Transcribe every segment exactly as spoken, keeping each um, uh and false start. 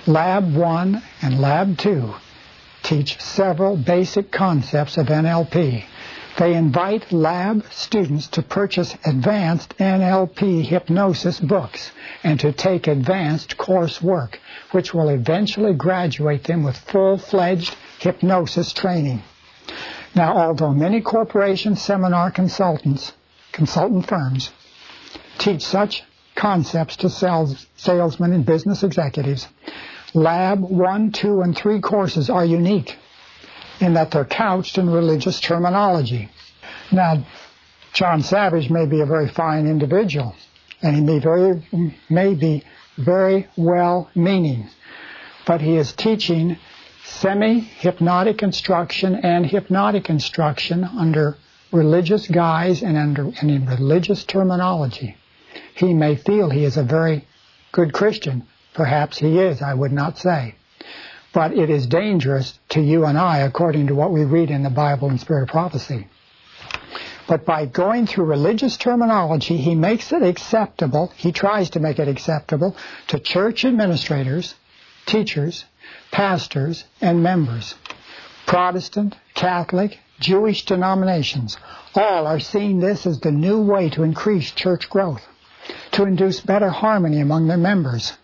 Lab one and Lab two teach several basic concepts of N L P. They invite lab students to purchase advanced N L P hypnosis books and to take advanced coursework, which will eventually graduate them with full-fledged hypnosis training. Now, although many corporation seminar consultants, consultant firms, teach such concepts to sales, salesmen and business executives, Lab one, two, and three courses are unique in that they're couched in religious terminology. Now, John Savage may be a very fine individual, and he may, very, may be very well-meaning, but he is teaching semi-hypnotic instruction and hypnotic instruction under religious guise and, under, and in religious terminology. He may feel he is a very good Christian. Perhaps he is, I would not say. But it is dangerous to you and I, according to what we read in the Bible and Spirit of Prophecy. But by going through religious terminology, he makes it acceptable, he tries to make it acceptable to church administrators, teachers, pastors, and members. Protestant, Catholic, Jewish denominations, all are seeing this as the new way to increase church growth, to induce better harmony among their members.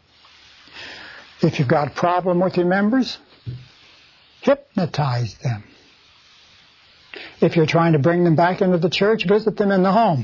If you've got a problem with your members, hypnotize them. If you're trying to bring them back into the church, visit them in the home.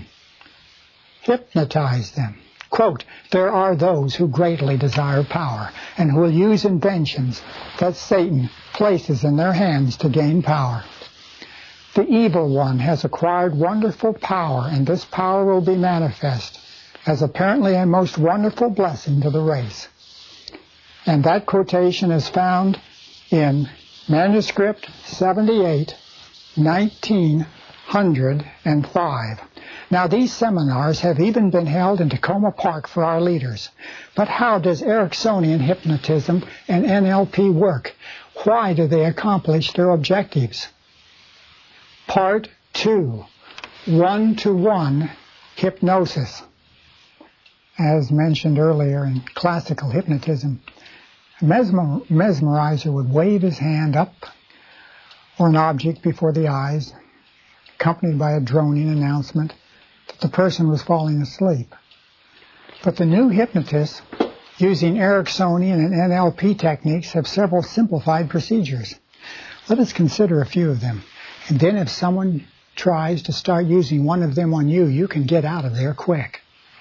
Hypnotize them. Quote, there are those who greatly desire power and who will use inventions that Satan places in their hands to gain power. The evil one has acquired wonderful power, and this power will be manifest as apparently a most wonderful blessing to the race. And that quotation is found in manuscript seventy-eight, nineteen oh five. Now, these seminars have even been held in Tacoma Park for our leaders. But how does Ericksonian hypnotism and N L P work? Why do they accomplish their objectives? Part two, one-to-one hypnosis. As mentioned earlier in classical hypnotism, a mesmer mesmerizer would wave his hand up or an object before the eyes, accompanied by a droning announcement that the person was falling asleep. But the new hypnotists, using Ericksonian and N L P techniques, have several simplified procedures. Let us consider a few of them. And then if someone tries to start using one of them on you, you can get out of there quick.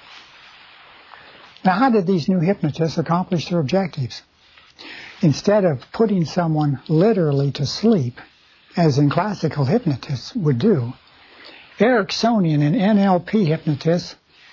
Now, how did these new hypnotists accomplish their objectives? Instead of putting someone literally to sleep, as in classical hypnotists would do, Ericksonian and N L P hypnotists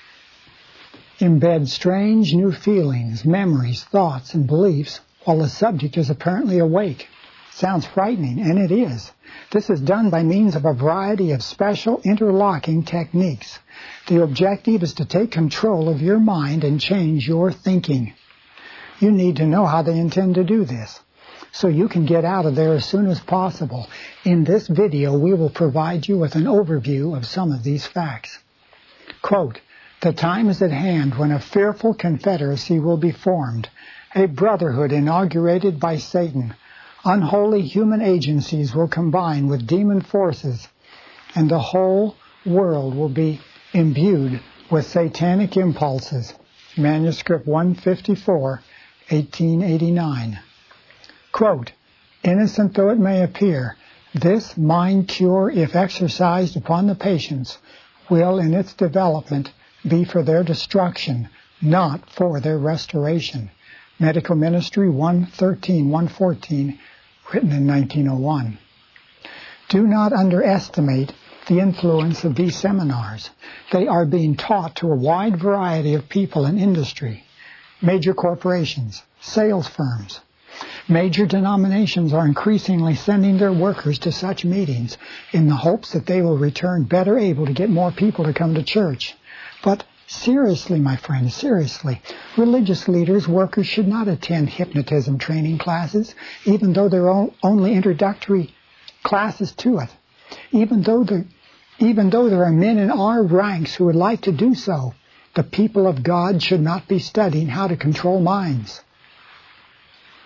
embed strange new feelings, memories, thoughts, and beliefs while the subject is apparently awake. Sounds frightening, and it is. This is done by means of a variety of special interlocking techniques. The objective is to take control of your mind and change your thinking. You need to know how they intend to do this, so you can get out of there as soon as possible. In this video, we will provide you with an overview of some of these facts. Quote, the time is at hand when a fearful confederacy will be formed, a brotherhood inaugurated by Satan. Unholy human agencies will combine with demon forces, and the whole world will be imbued with satanic impulses. Manuscript one fifty-four, eighteen eighty-nine. Quote, innocent though it may appear, this mind cure, if exercised upon the patients, will in its development be for their destruction, not for their restoration. Medical Ministry one thirteen, one fourteen, written in nineteen oh one. Do not underestimate the influence of these seminars. They are being taught to a wide variety of people in industry, major corporations, sales firms. Major denominations are increasingly sending their workers to such meetings in the hopes that they will return better able to get more people to come to church. But seriously, my friends, seriously, religious leaders, workers should not attend hypnotism training classes, even though they're only introductory classes to it. Even though there, even though there are men in our ranks who would like to do so, the people of God should not be studying how to control minds.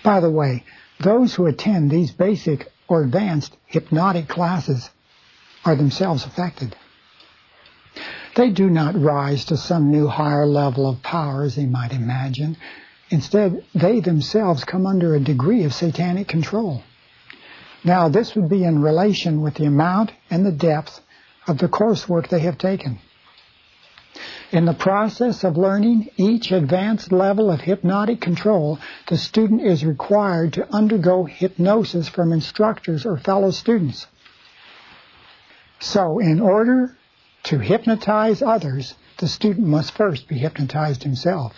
By the way, those who attend these basic or advanced hypnotic classes are themselves affected. They do not rise to some new higher level of power, as they might imagine. Instead, they themselves come under a degree of satanic control. Now, this would be in relation with the amount and the depth of the coursework they have taken. In the process of learning each advanced level of hypnotic control, the student is required to undergo hypnosis from instructors or fellow students. So, in order to hypnotize others, the student must first be hypnotized himself.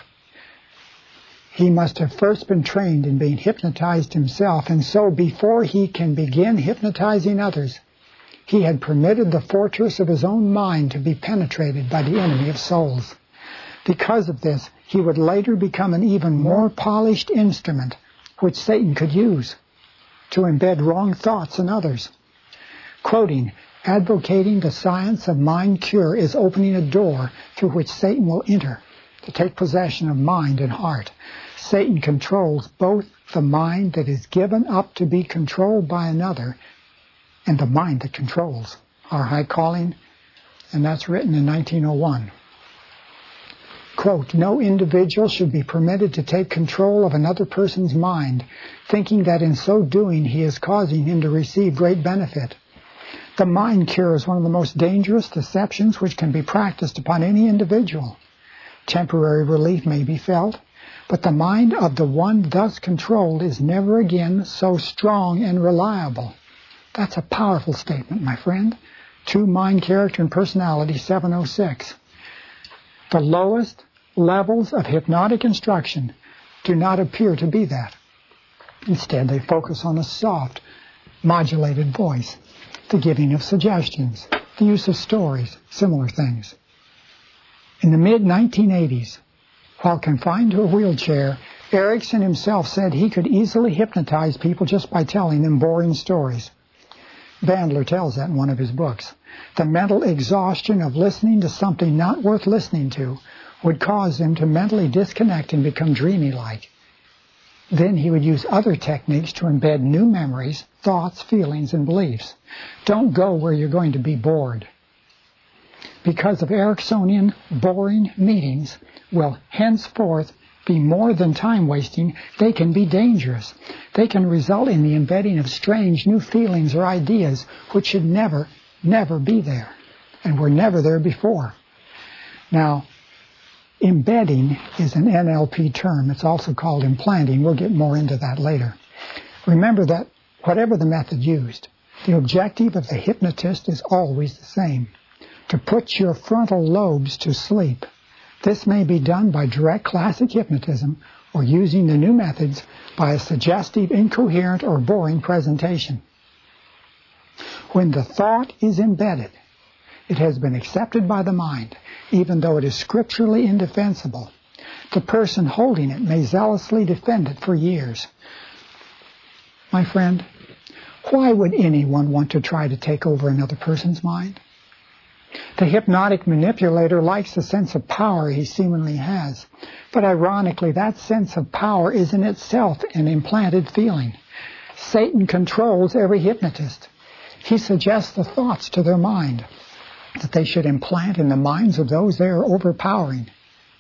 He must have first been trained in being hypnotized himself, and so before he can begin hypnotizing others, he had permitted the fortress of his own mind to be penetrated by the enemy of souls. Because of this, he would later become an even more polished instrument which Satan could use to embed wrong thoughts in others. Quoting, advocating the science of mind cure is opening a door through which Satan will enter to take possession of mind and heart. Satan controls both the mind that is given up to be controlled by another and the mind that controls. Our high calling, and that's written in nineteen oh one. Quote, no individual should be permitted to take control of another person's mind, thinking that in so doing he is causing him to receive great benefit. The mind cure is one of the most dangerous deceptions which can be practiced upon any individual. Temporary relief may be felt, but the mind of the one thus controlled is never again so strong and reliable. That's a powerful statement, my friend. Two Mind, Character, and Personality, seven oh six. The lowest levels of hypnotic instruction do not appear to be that. Instead, they focus on a soft, modulated voice, the giving of suggestions, the use of stories, similar things. In the mid nineteen eighties, while confined to a wheelchair, Erickson himself said he could easily hypnotize people just by telling them boring stories. Bandler tells that in one of his books. The mental exhaustion of listening to something not worth listening to would cause him to mentally disconnect and become dreamy-like. Then he would use other techniques to embed new memories, thoughts, feelings, and beliefs. Don't go where you're going to be bored. Because of Ericksonian boring meetings will henceforth be more than time-wasting, they can be dangerous. They can result in the embedding of strange new feelings or ideas which should never, never be there, and were never there before. Now, embedding is an N L P term. It's also called implanting. We'll get more into that later. Remember that whatever the method used, the objective of the hypnotist is always the same: to put your frontal lobes to sleep. This may be done by direct classic hypnotism or using the new methods by a suggestive, incoherent, or boring presentation. When the thought is embedded, it has been accepted by the mind, even though it is scripturally indefensible. The person holding it may zealously defend it for years. My friend, why would anyone want to try to take over another person's mind? The hypnotic manipulator likes the sense of power he seemingly has. But ironically, that sense of power is in itself an implanted feeling. Satan controls every hypnotist. He suggests the thoughts to their mind that they should implant in the minds of those they are overpowering.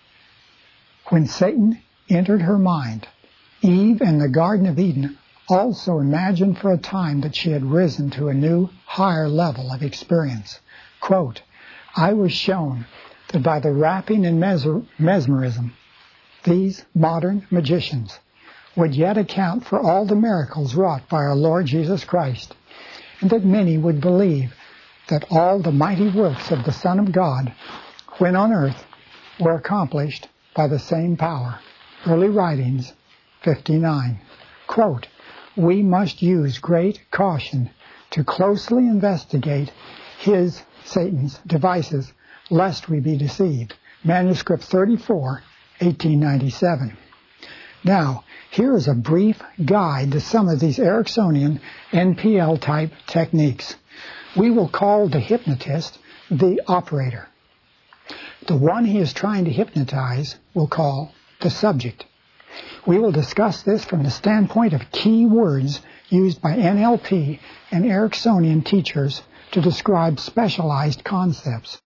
When Satan entered her mind, Eve in the Garden of Eden also imagined for a time that she had risen to a new, higher level of experience. Quote, I was shown that by the rapping and mesmerism, these modern magicians would yet account for all the miracles wrought by our Lord Jesus Christ, and that many would believe that all the mighty works of the Son of God, when on earth, were accomplished by the same power. Early Writings, fifty-nine. Quote, we must use great caution to closely investigate his, Satan's, devices, lest we be deceived. Manuscript thirty-four, eighteen ninety-seven. Now, here is a brief guide to some of these Ericksonian N P L-type techniques. We will call the hypnotist the operator. The one he is trying to hypnotize we'll call the subject. We will discuss this from the standpoint of key words used by N L P and Ericksonian teachers to describe specialized concepts.